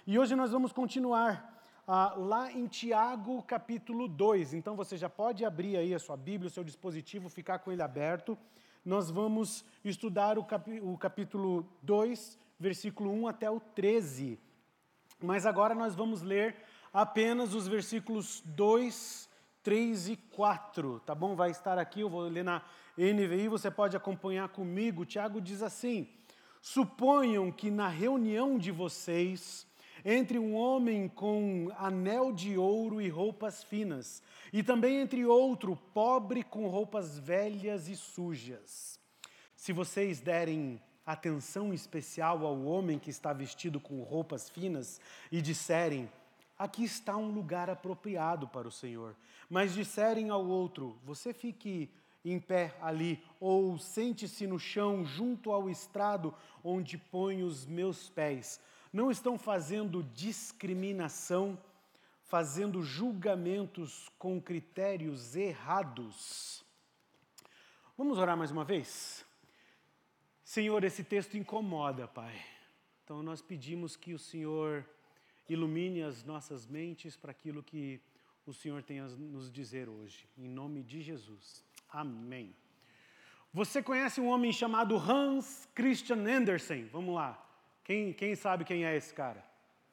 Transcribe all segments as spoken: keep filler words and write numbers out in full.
E hoje nós vamos continuar ah, lá em Tiago, capítulo dois. Então você já pode abrir aí a sua Bíblia, o seu dispositivo, ficar com ele aberto. Nós vamos estudar o, capi- o capítulo dois, versículo um até o treze. Mas agora nós vamos ler apenas os versículos dois, três e quatro, tá bom? Vai estar aqui, eu vou ler na N V I, você pode acompanhar comigo. Tiago diz assim: suponham que na reunião de vocês entre um homem com anel de ouro e roupas finas, e também entre outro pobre com roupas velhas e sujas. Se vocês derem atenção especial ao homem que está vestido com roupas finas e disserem: aqui está um lugar apropriado para o Senhor, mas disserem ao outro: você fique em pé ali, ou sente-se no chão junto ao estrado onde ponho os meus pés, não estão fazendo discriminação, fazendo julgamentos com critérios errados. Vamos orar mais uma vez? Senhor, esse texto incomoda, Pai. Então nós pedimos que o Senhor ilumine as nossas mentes para aquilo que o Senhor tem a nos dizer hoje. Em nome de Jesus. Amém. Você conhece um homem chamado Hans Christian Andersen? Vamos lá. Quem, quem sabe quem é esse cara?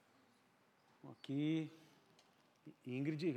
Aqui, Ingrid,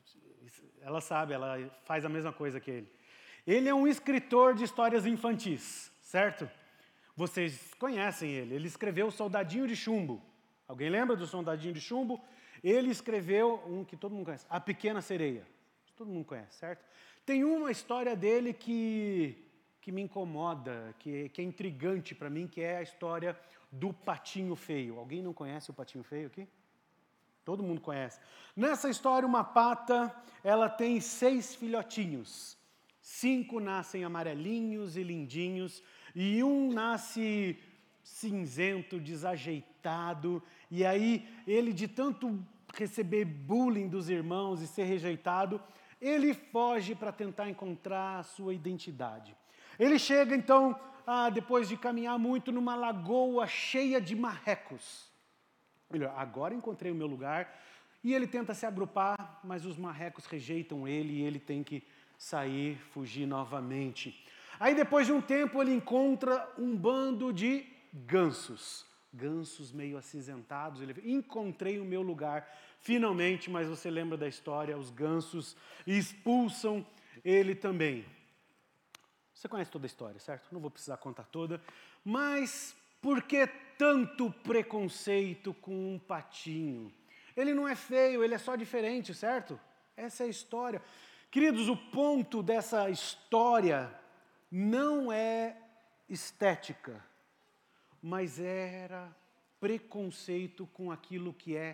ela sabe, ela faz a mesma coisa que ele. Ele é um escritor de histórias infantis, certo? Vocês conhecem ele. Ele escreveu Soldadinho de Chumbo. Alguém lembra do Soldadinho de Chumbo? Ele escreveu um que todo mundo conhece, A Pequena Sereia. Todo mundo conhece, certo? Tem uma história dele que, que me incomoda, que, que é intrigante para mim, que é a história do Patinho Feio. Alguém não conhece o Patinho Feio aqui? Todo mundo conhece. Nessa história, uma pata, ela tem seis filhotinhos. Cinco nascem amarelinhos e lindinhos, e um nasce cinzento, desajeitado, e aí ele, de tanto receber bullying dos irmãos e ser rejeitado, ele foge para tentar encontrar a sua identidade. Ele chega, então, ah, depois de caminhar muito, numa lagoa cheia de marrecos. Ele, agora encontrei o meu lugar, e ele tenta se agrupar, mas os marrecos rejeitam ele, e ele tem que sair, fugir novamente. Aí, depois de um tempo, ele encontra um bando de gansos. Gansos meio acinzentados. Ele, encontrei o meu lugar, finalmente, mas você lembra da história, os gansos expulsam ele também. Você conhece toda a história, certo? Não vou precisar contar toda, mas por que tanto preconceito com um patinho? Ele não é feio, ele é só diferente, certo? Essa é a história. Queridos, o ponto dessa história não é estética, mas era preconceito com aquilo que é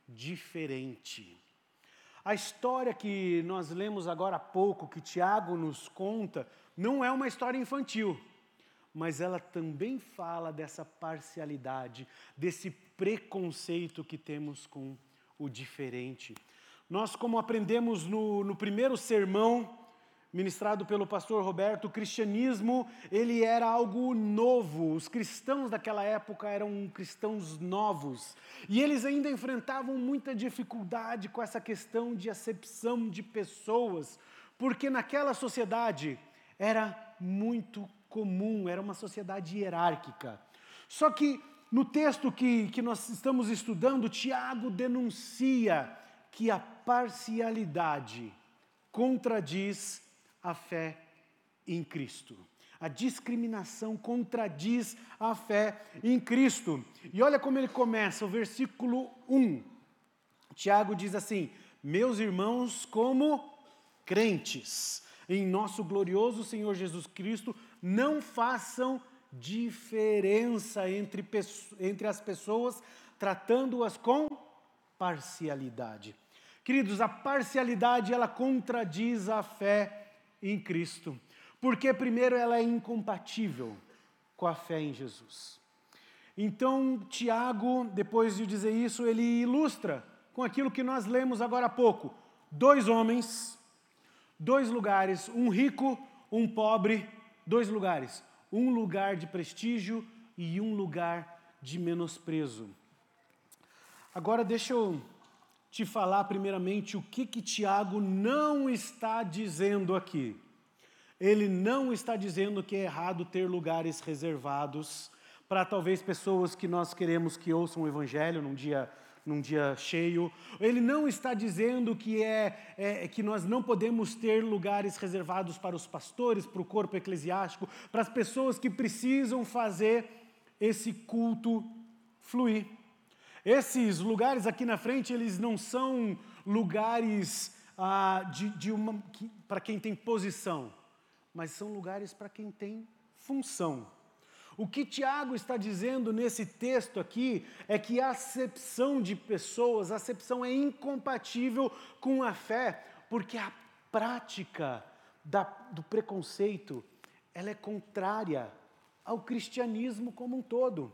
diferente. A história que nós lemos agora há pouco, que Tiago nos conta, não é uma história infantil, mas ela também fala dessa parcialidade, desse preconceito que temos com o diferente. Nós, como aprendemos no, no primeiro sermão, ministrado pelo pastor Roberto, o cristianismo, ele era algo novo. Os cristãos daquela época eram cristãos novos. E eles ainda enfrentavam muita dificuldade com essa questão de acepção de pessoas, porque naquela sociedade era muito comum, era uma sociedade hierárquica. Só que no texto que, que nós estamos estudando, Tiago denuncia que a parcialidade contradiz a fé em Cristo. A discriminação contradiz a fé em Cristo. E olha como ele começa, o versículo um. Tiago diz assim: meus irmãos, como crentes em nosso glorioso Senhor Jesus Cristo, não façam diferença entre, entre as pessoas, tratando-as com parcialidade. Queridos, a parcialidade, ela contradiz a fé em Cristo, porque primeiro ela é incompatível com a fé em Jesus. Então, Tiago, depois de dizer isso, ele ilustra com aquilo que nós lemos agora há pouco. Dois homens, dois lugares, um rico, um pobre, dois lugares. Um lugar de prestígio e um lugar de menosprezo. Agora deixa eu te falar primeiramente o que que Tiago não está dizendo aqui. Ele não está dizendo que é errado ter lugares reservados para talvez pessoas que nós queremos que ouçam o Evangelho num dia, num dia cheio. Ele não está dizendo que, é, é, que nós não podemos ter lugares reservados para os pastores, para o corpo eclesiástico, para as pessoas que precisam fazer esse culto fluir. Esses lugares aqui na frente, eles não são lugares ah, de, de uma, que, para quem tem posição, mas são lugares para quem tem função. O que Tiago está dizendo nesse texto aqui é que a acepção de pessoas, a acepção é incompatível com a fé, porque a prática da, do preconceito, ela é contrária ao cristianismo como um todo.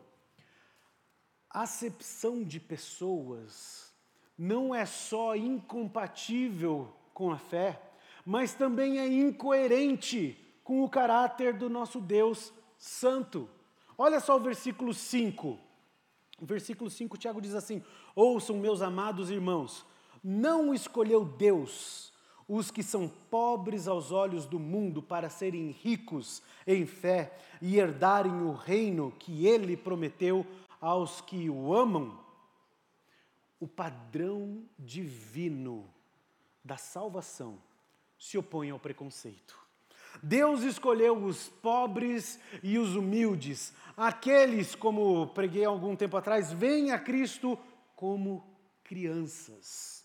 A acepção de pessoas não é só incompatível com a fé, mas também é incoerente com o caráter do nosso Deus Santo. Olha só o versículo cinco. O versículo cinco, Tiago diz assim: ouçam, meus amados irmãos, não escolheu Deus os que são pobres aos olhos do mundo para serem ricos em fé e herdarem o reino que Ele prometeu aos que o amam. O padrão divino da salvação se opõe ao preconceito. Deus escolheu os pobres e os humildes, aqueles, como preguei há algum tempo atrás, vêm a Cristo como crianças.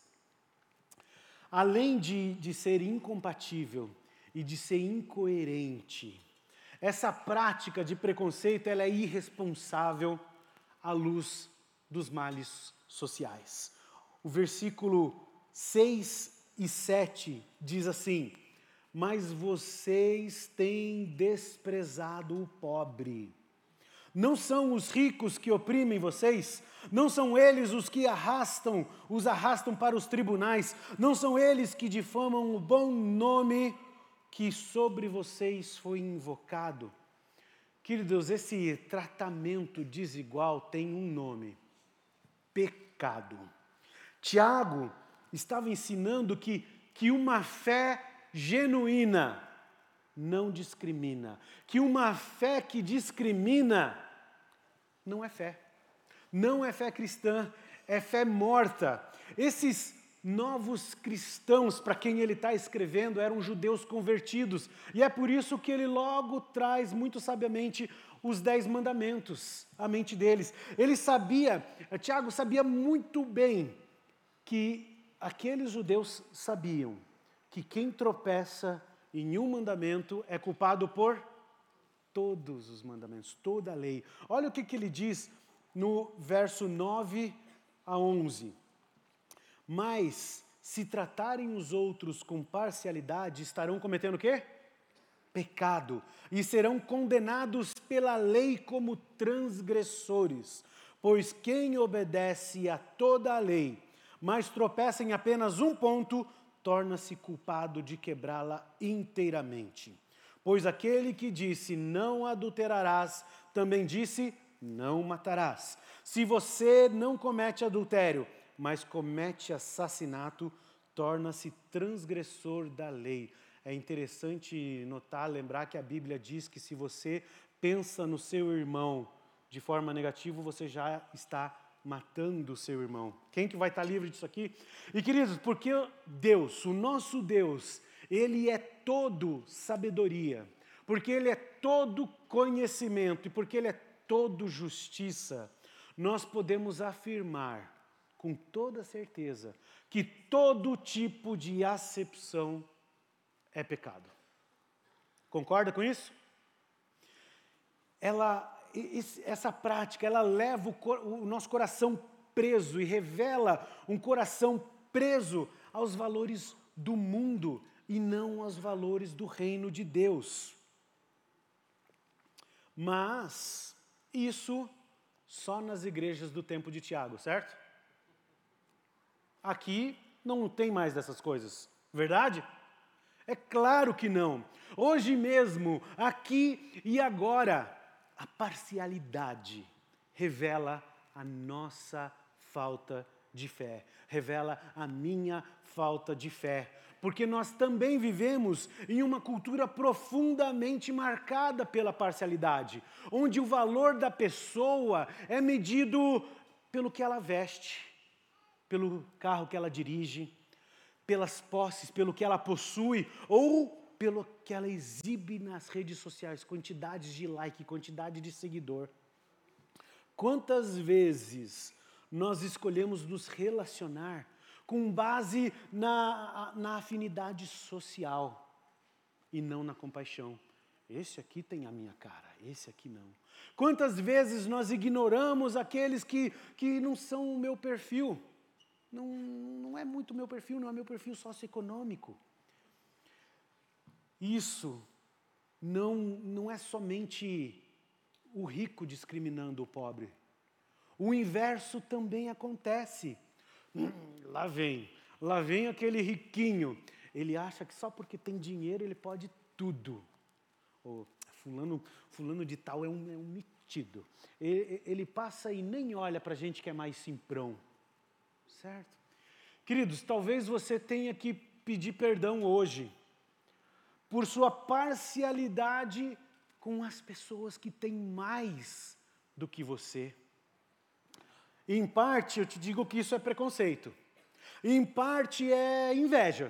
Além de, de ser incompatível e de ser incoerente, essa prática de preconceito ela é irresponsável à luz dos males sociais. O versículo seis e sete diz assim: mas vocês têm desprezado o pobre. Não são os ricos que oprimem vocês? Não são eles os que arrastam, os arrastam para os tribunais? Não são eles que difamam o bom nome que sobre vocês foi invocado? Queridos, esse tratamento desigual tem um nome: pecado. Tiago estava ensinando que, que uma fé genuína não discrimina, que uma fé que discrimina não é fé, não é fé cristã, é fé morta. Esses novos cristãos, para quem ele está escrevendo, eram judeus convertidos, e é por isso que ele logo traz, muito sabiamente, os dez mandamentos à mente deles. Ele sabia, Tiago sabia muito bem que aqueles judeus sabiam que quem tropeça em um mandamento é culpado por todos os mandamentos, toda a lei. Olha o que, que ele diz no verso nove a onze. Mas, se tratarem os outros com parcialidade, estarão cometendo o quê? Pecado. E serão condenados pela lei como transgressores. Pois quem obedece a toda a lei, mas tropeça em apenas um ponto, torna-se culpado de quebrá-la inteiramente. Pois aquele que disse, não adulterarás, também disse, não matarás. Se você não comete adultério, mas comete assassinato, torna-se transgressor da lei. É interessante notar, lembrar que a Bíblia diz que se você pensa no seu irmão de forma negativa, você já está matando o seu irmão. Quem que vai estar livre disso aqui? E queridos, porque Deus, o nosso Deus, Ele é todo sabedoria, porque Ele é todo conhecimento e porque Ele é todo justiça, nós podemos afirmar com toda certeza que todo tipo de acepção é pecado. Concorda com isso? Ela, essa prática, ela leva o, o nosso coração preso e revela um coração preso aos valores do mundo e não aos valores do reino de Deus. Mas isso só nas igrejas do tempo de Tiago, certo? Aqui não tem mais dessas coisas, verdade? É claro que não. Hoje mesmo, aqui e agora, a parcialidade revela a nossa falta de fé. Revela a minha falta de fé. Porque nós também vivemos em uma cultura profundamente marcada pela parcialidade, onde o valor da pessoa é medido pelo que ela veste, pelo carro que ela dirige, pelas posses, pelo que ela possui, ou pelo que ela exibe nas redes sociais, quantidades de like, quantidade de seguidor. Quantas vezes nós escolhemos nos relacionar com base na, na afinidade social e não na compaixão? Esse aqui tem a minha cara, esse aqui não. Quantas vezes nós ignoramos aqueles que, que não são o meu perfil? Não, não é muito meu perfil, não é meu perfil socioeconômico. Isso não, não é somente o rico discriminando o pobre. O inverso também acontece. Hum, lá vem, lá vem aquele riquinho. Ele acha que só porque tem dinheiro ele pode tudo. Oh, fulano, fulano de tal é um, é um metido. Ele, ele passa e nem olha para a gente que é mais simprão. Certo? Queridos, talvez você tenha que pedir perdão hoje por sua parcialidade com as pessoas que têm mais do que você. Em parte, eu te digo que isso é preconceito. Em parte é inveja.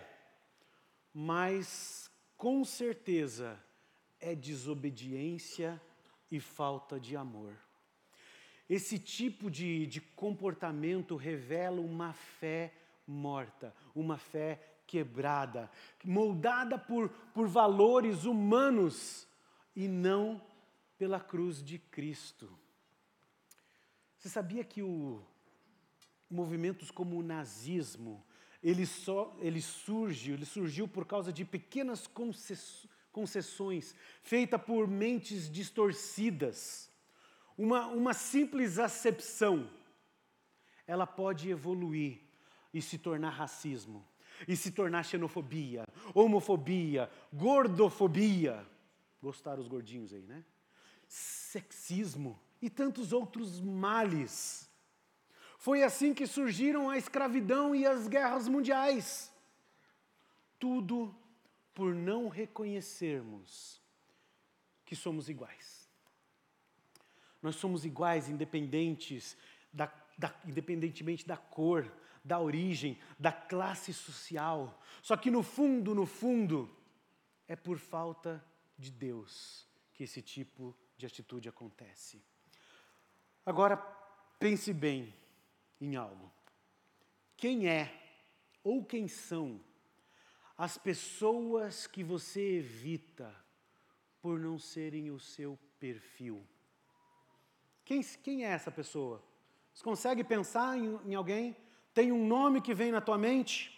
Mas, com certeza, é desobediência e falta de amor. Esse tipo de, de comportamento revela uma fé morta, uma fé quebrada, moldada por, por valores humanos e não pela cruz de Cristo. Você sabia que o, movimentos como o nazismo, ele, só, ele, surge, ele surgiu por causa de pequenas concessões feitas por mentes distorcidas? Uma, uma simples acepção, ela pode evoluir e se tornar racismo, e se tornar xenofobia, homofobia, gordofobia, gostaram os gordinhos aí, né? Sexismo e tantos outros males. Foi assim que surgiram a escravidão e as guerras mundiais. Tudo por não reconhecermos que somos iguais. Nós somos iguais, independentes da, da, independentemente da cor, da origem, da classe social. Só que no fundo, no fundo, é por falta de Deus que esse tipo de atitude acontece. Agora, pense bem em algo. Quem é ou quem são as pessoas que você evita por não serem o seu perfil? Quem, quem é essa pessoa? Você consegue pensar em, em alguém? Tem um nome que vem na tua mente?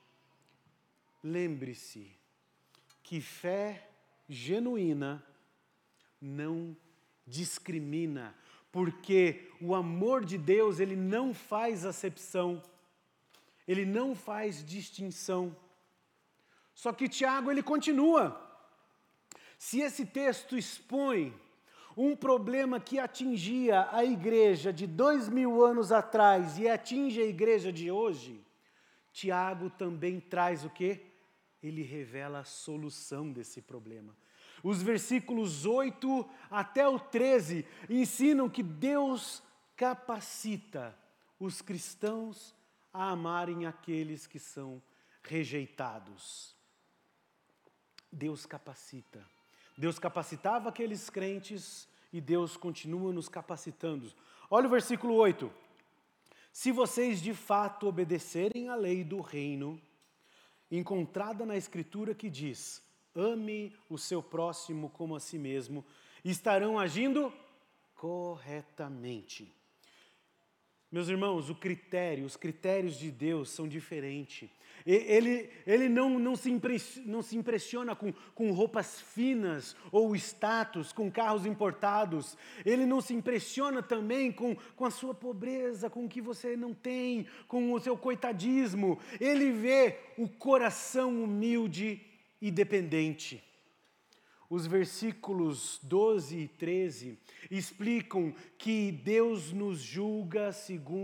Lembre-se que fé genuína não discrimina, porque o amor de Deus, ele não faz acepção, ele não faz distinção. Só que Tiago, ele continua. Se esse texto expõe um problema que atingia a igreja de dois mil anos atrás e atinge a igreja de hoje, Tiago também traz o quê? Ele revela a solução desse problema. Os versículos oito até o treze ensinam que Deus capacita os cristãos a amarem aqueles que são rejeitados. Deus capacita. Deus capacitava aqueles crentes e Deus continua nos capacitando. Olha o versículo oito. Se vocês de fato obedecerem à lei do reino, encontrada na Escritura que diz: ame o seu próximo como a si mesmo, estarão agindo corretamente. Meus irmãos, o critério, os critérios de Deus são diferentes. Ele, ele não, não, se impressiona, não se impressiona com, com roupas finas ou status, com carros importados. Ele não se impressiona também com, com a sua pobreza, com o que você não tem, com o seu coitadismo. Ele vê o coração humilde e dependente. Os versículos doze e treze explicam que Deus nos julga segundo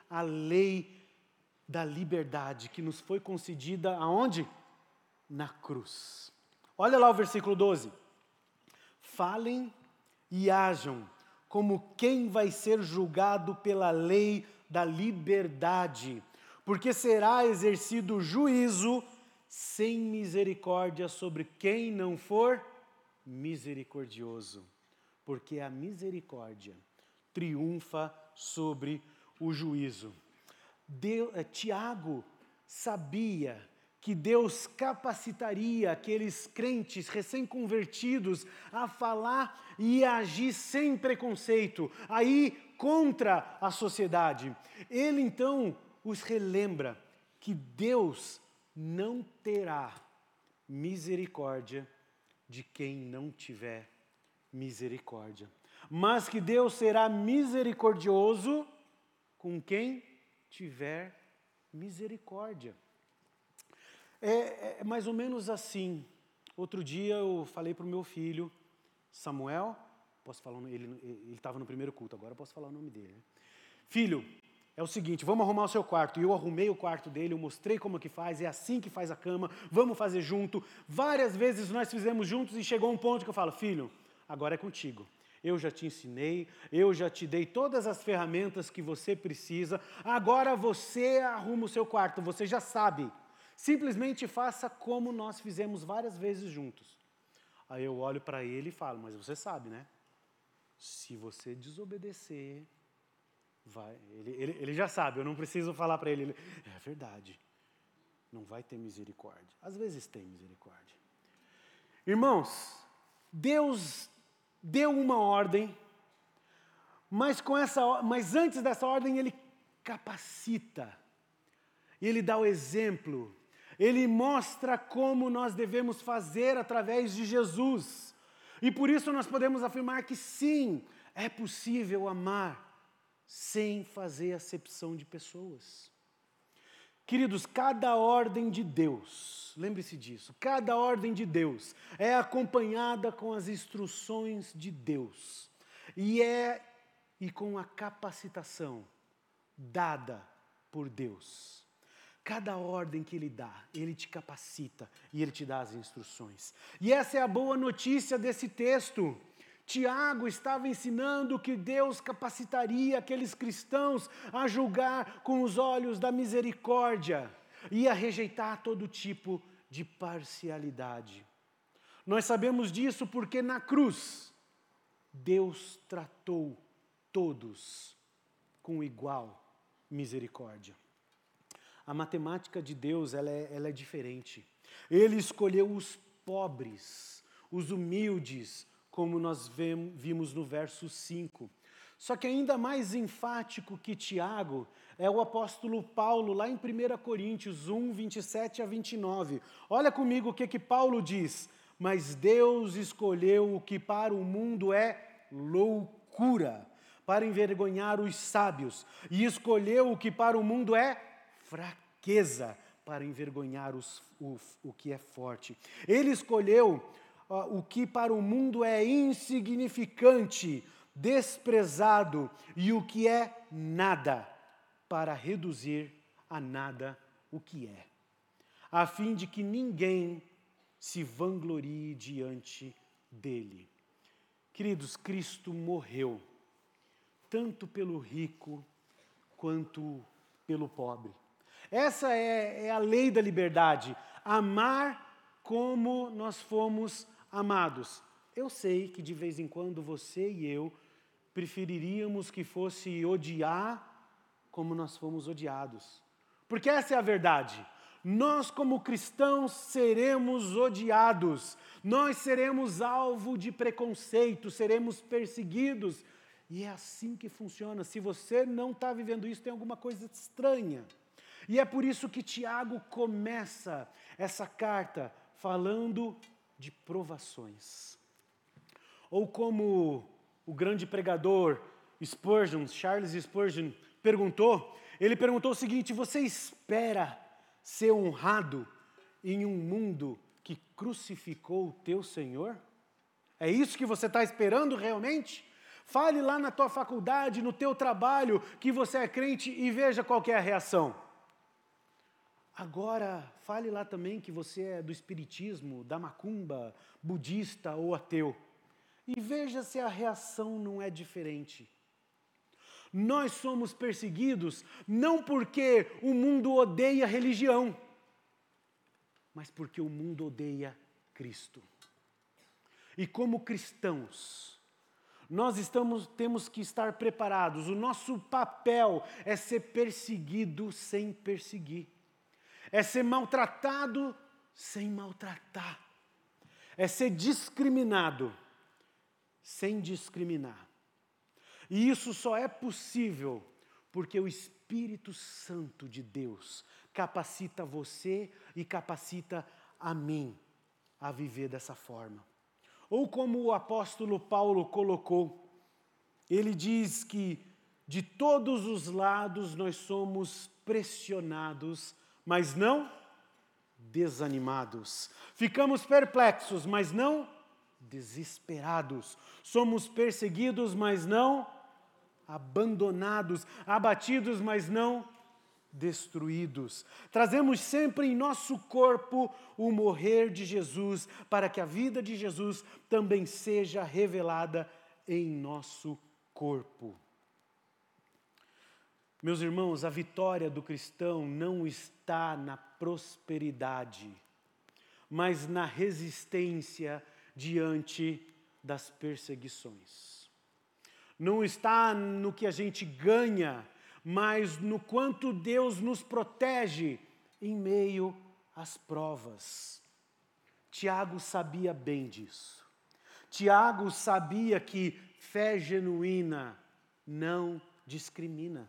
a lei da liberdade que nos foi concedida aonde? Na cruz. Olha lá o versículo doze. Falem e hajam como quem vai ser julgado pela lei da liberdade, porque será exercido juízo sem misericórdia sobre quem não for misericordioso, porque a misericórdia triunfa sobre o juízo. Deus, Tiago sabia que Deus capacitaria aqueles crentes recém-convertidos a falar e a agir sem preconceito, a ir contra a sociedade. Ele então os relembra que Deus não terá misericórdia de quem não tiver misericórdia, mas que Deus será misericordioso com quem tiver misericórdia. É, é mais ou menos assim. Outro dia eu falei para o meu filho, Samuel, posso falar, ele estava no primeiro culto, agora eu posso falar o nome dele. Né? Filho, é o seguinte, vamos arrumar o seu quarto. E eu arrumei o quarto dele, eu mostrei como que faz, é assim que faz a cama, vamos fazer junto. Várias vezes nós fizemos juntos e chegou um ponto que eu falo, filho, agora é contigo. Eu já te ensinei, eu já te dei todas as ferramentas que você precisa, agora você arruma o seu quarto, você já sabe. Simplesmente faça como nós fizemos várias vezes juntos. Aí eu olho para ele e falo, mas você sabe, né? Se você desobedecer, vai. Ele, ele, ele já sabe, eu não preciso falar para ele, ele. É verdade, não vai ter misericórdia. Às vezes tem misericórdia. Irmãos, Deus deu uma ordem, mas, com essa, mas antes dessa ordem Ele capacita, Ele dá o exemplo, Ele mostra como nós devemos fazer através de Jesus. E por isso nós podemos afirmar que sim, é possível amar sem fazer acepção de pessoas. Queridos, cada ordem de Deus, lembre-se disso, cada ordem de Deus é acompanhada com as instruções de Deus e é e com a capacitação dada por Deus. Cada ordem que Ele dá, Ele te capacita e Ele te dá as instruções. E essa é a boa notícia desse texto. Tiago estava ensinando que Deus capacitaria aqueles cristãos a julgar com os olhos da misericórdia e a rejeitar todo tipo de parcialidade. Nós sabemos disso porque na cruz, Deus tratou todos com igual misericórdia. A matemática de Deus ela é, ela é diferente. Ele escolheu os pobres, os humildes, como nós vimos no verso cinco. Só que ainda mais enfático que Tiago é o apóstolo Paulo, lá em primeira Coríntios um, vinte e sete a vinte e nove. Olha comigo o que, que Paulo diz. Mas Deus escolheu o que para o mundo é loucura, para envergonhar os sábios, e escolheu o que para o mundo é fraqueza, para envergonhar os, o, o que é forte. Ele escolheu o que para o mundo é insignificante, desprezado, e o que é nada, para reduzir a nada o que é, a fim de que ninguém se vanglorie diante dele. Queridos, Cristo morreu, tanto pelo rico quanto pelo pobre. Essa é, é a lei da liberdade, amar como nós fomos amados. Eu sei que de vez em quando você e eu preferiríamos que fosse odiar como nós fomos odiados. Porque essa é a verdade. Nós como cristãos seremos odiados. Nós seremos alvo de preconceito, seremos perseguidos. E é assim que funciona. Se você não está vivendo isso, tem alguma coisa estranha. E é por isso que Tiago começa essa carta falando de provações. Ou como o grande pregador Spurgeon, Charles Spurgeon, perguntou, ele perguntou o seguinte: você espera ser honrado em um mundo que crucificou o teu Senhor? É isso que você está esperando realmente? Fale lá na tua faculdade, no teu trabalho, que você é crente e veja qual que é a reação. Agora, fale lá também que você é do espiritismo, da macumba, budista ou ateu. E veja se a reação não é diferente. Nós somos perseguidos não porque o mundo odeia religião, mas porque o mundo odeia Cristo. E como cristãos, nós estamos, temos que estar preparados. O nosso papel é ser perseguido sem perseguir. É ser maltratado sem maltratar. É ser discriminado sem discriminar. E isso só é possível porque o Espírito Santo de Deus capacita você e capacita a mim a viver dessa forma. Ou como o apóstolo Paulo colocou, ele diz que de todos os lados nós somos pressionados, mas não desanimados. Ficamos perplexos, mas não desesperados. Somos perseguidos, mas não abandonados. Abatidos, mas não destruídos. Trazemos sempre em nosso corpo o morrer de Jesus, para que a vida de Jesus também seja revelada em nosso corpo. Meus irmãos, a vitória do cristão não está na prosperidade, mas na resistência diante das perseguições. Não está no que a gente ganha, mas no quanto Deus nos protege em meio às provas. Tiago sabia bem disso. Tiago sabia que fé genuína não discrimina.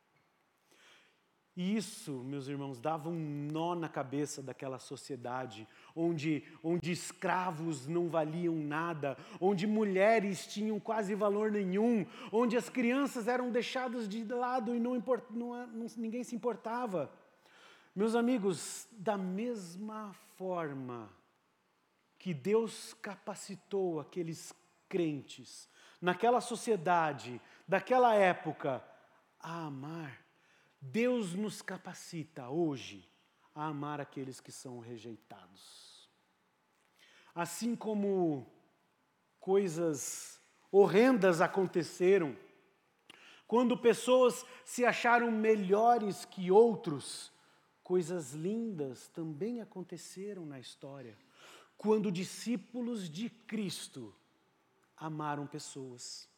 E isso, meus irmãos, dava um nó na cabeça daquela sociedade, onde, onde escravos não valiam nada, onde mulheres tinham quase valor nenhum, onde as crianças eram deixadas de lado e não import, não, não, ninguém se importava. Meus amigos, da mesma forma que Deus capacitou aqueles crentes, naquela sociedade, daquela época, a amar, Deus nos capacita hoje a amar aqueles que são rejeitados. Assim como coisas horrendas aconteceram, quando pessoas se acharam melhores que outros, coisas lindas também aconteceram na história. Quando discípulos de Cristo amaram pessoas.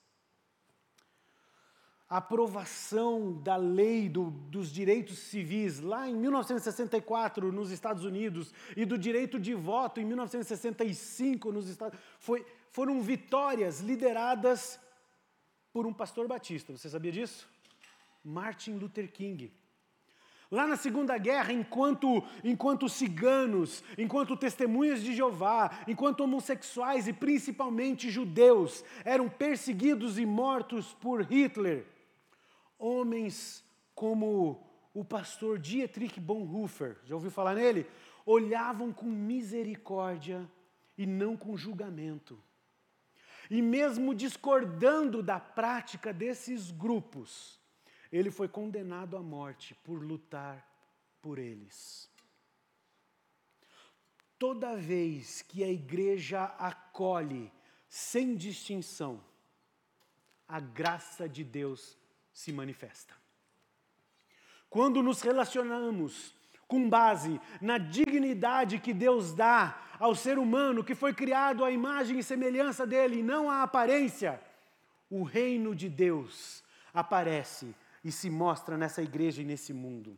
A aprovação da lei do, dos direitos civis, lá em mil novecentos e sessenta e quatro, nos Estados Unidos, e do direito de voto, em mil novecentos e sessenta e cinco, nos Estados Unidos, foi, foram vitórias lideradas por um pastor batista. Você sabia disso? Martin Luther King. Lá na Segunda Guerra, enquanto, enquanto ciganos, enquanto testemunhas de Jeová, enquanto homossexuais e principalmente judeus eram perseguidos e mortos por Hitler, homens como o pastor Dietrich Bonhoeffer, já ouviu falar nele? Olhavam com misericórdia e não com julgamento. E mesmo discordando da prática desses grupos, ele foi condenado à morte por lutar por eles. Toda vez que a igreja acolhe, sem distinção, a graça de Deus se manifesta. Quando nos relacionamos com base na dignidade que Deus dá ao ser humano, que foi criado à imagem e semelhança dele, e não à aparência, o reino de Deus aparece e se mostra nessa igreja e nesse mundo.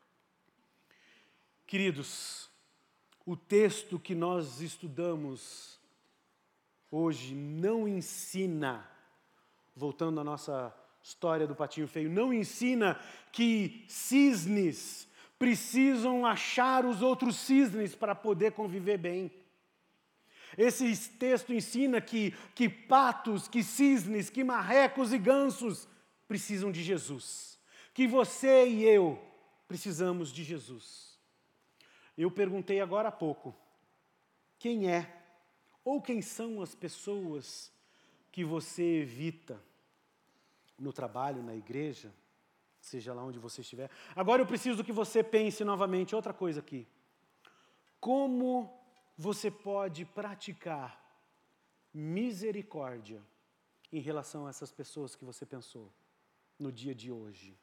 Queridos, o texto que nós estudamos hoje não ensina, voltando à nossa história do patinho feio, não ensina que cisnes precisam achar os outros cisnes para poder conviver bem. Esse texto ensina que, que patos, que cisnes, que marrecos e gansos precisam de Jesus. Que você e eu precisamos de Jesus. Eu perguntei agora há pouco, quem é ou quem são as pessoas que você evita no trabalho, na igreja, seja lá onde você estiver. Agora eu preciso que você pense novamente outra coisa aqui. Como você pode praticar misericórdia em relação a essas pessoas que você pensou no dia de hoje?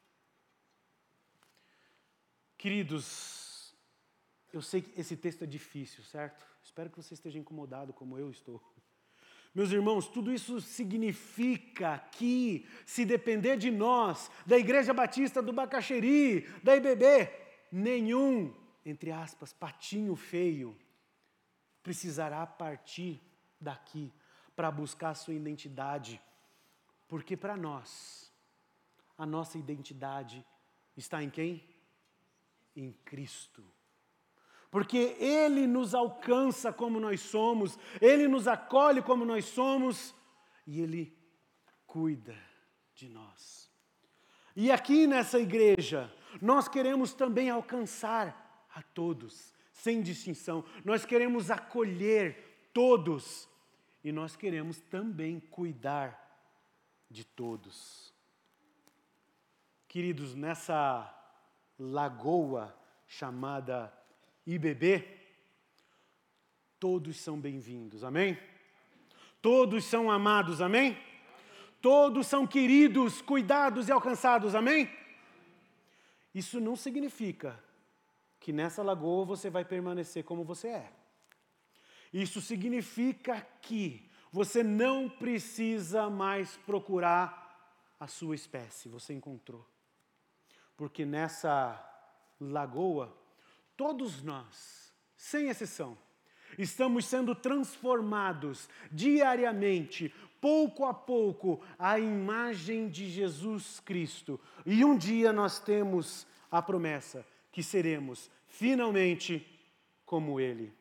Queridos, eu sei que esse texto é difícil, certo? Espero que você esteja incomodado como eu estou. Meus irmãos, tudo isso significa que, se depender de nós, da Igreja Batista do Bacaxeri, da I B B, nenhum, entre aspas, patinho feio, precisará partir daqui para buscar a sua identidade. Porque para nós, a nossa identidade está em quem? Em Cristo. Porque Ele nos alcança como nós somos, Ele nos acolhe como nós somos, e Ele cuida de nós. E aqui nessa igreja, nós queremos também alcançar a todos, sem distinção. Nós queremos acolher todos, e nós queremos também cuidar de todos. Queridos, nessa lagoa chamada I B B, todos são bem-vindos, amém? Todos são amados, amém? Todos são queridos, cuidados e alcançados, amém? Isso não significa que nessa lagoa você vai permanecer como você é. Isso significa que você não precisa mais procurar a sua espécie, você encontrou. Porque nessa lagoa, todos nós, sem exceção, estamos sendo transformados diariamente, pouco a pouco, à imagem de Jesus Cristo. E um dia nós temos a promessa que seremos finalmente como Ele.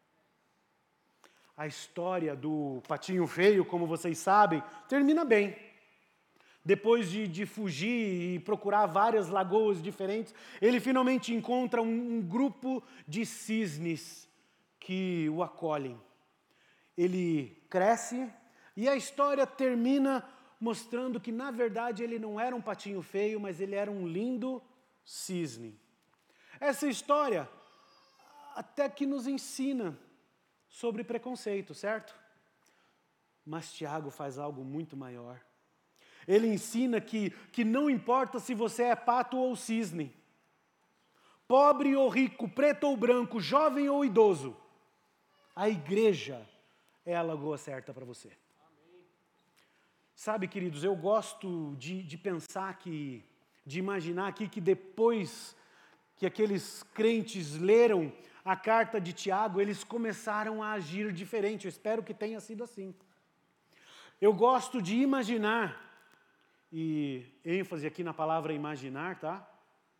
A história do patinho feio, como vocês sabem, termina bem. Depois de, de fugir e procurar várias lagoas diferentes, ele finalmente encontra um, um grupo de cisnes que o acolhem. Ele cresce e a história termina mostrando que, na verdade, ele não era um patinho feio, mas ele era um lindo cisne. Essa história até que nos ensina sobre preconceito, certo? Mas Tiago faz algo muito maior. Ele ensina que, que não importa se você é pato ou cisne, pobre ou rico, preto ou branco, jovem ou idoso, a igreja é a lagoa certa para você. Amém. Sabe, queridos, eu gosto de, de pensar que, de imaginar aqui que depois que aqueles crentes leram a carta de Tiago, eles começaram a agir diferente. Eu espero que tenha sido assim. Eu gosto de imaginar, e ênfase aqui na palavra imaginar, tá?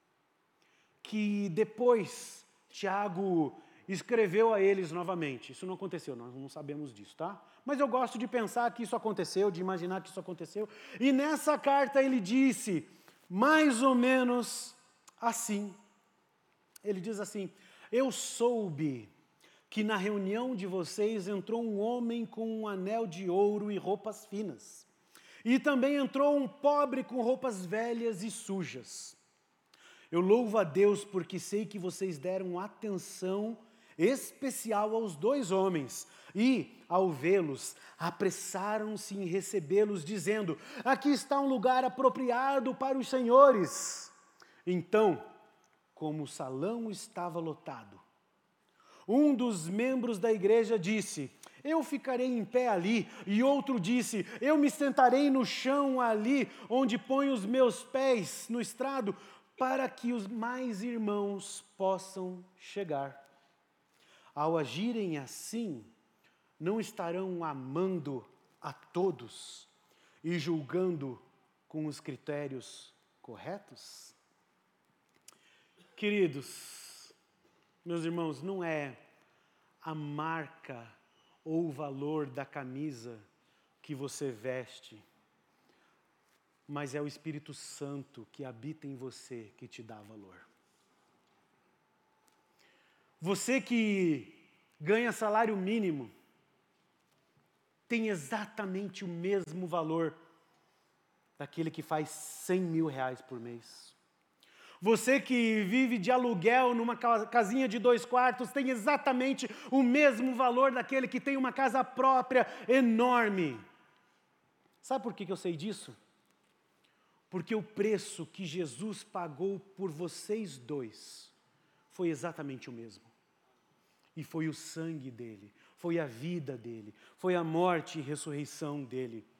Que depois Tiago escreveu a eles novamente. Isso não aconteceu, nós não sabemos disso, tá? Mas eu gosto de pensar que isso aconteceu, de imaginar que isso aconteceu. E nessa carta ele disse, mais ou menos assim. Ele diz assim, eu soube que na reunião de vocês entrou um homem com um anel de ouro e roupas finas. E também entrou um pobre com roupas velhas e sujas. Eu louvo a Deus porque sei que vocês deram atenção especial aos dois homens e, ao vê-los, apressaram-se em recebê-los, dizendo, aqui está um lugar apropriado para os senhores. Então, como o salão estava lotado, um dos membros da igreja disse, eu ficarei em pé ali, e outro disse, eu me sentarei no chão ali, onde ponho os meus pés no estrado, para que os mais irmãos possam chegar. Ao agirem assim, não estarão amando a todos e julgando com os critérios corretos? Queridos, meus irmãos, não é a marca ou o valor da camisa que você veste, mas é o Espírito Santo que habita em você que te dá valor. Você que ganha salário mínimo, tem exatamente o mesmo valor daquele que faz cem mil reais por mês. Você que vive de aluguel numa casinha de dois quartos tem exatamente o mesmo valor daquele que tem uma casa própria enorme. Sabe por que eu sei disso? Porque o preço que Jesus pagou por vocês dois foi exatamente o mesmo. E foi o sangue dele, foi a vida dele, foi a morte e ressurreição dele.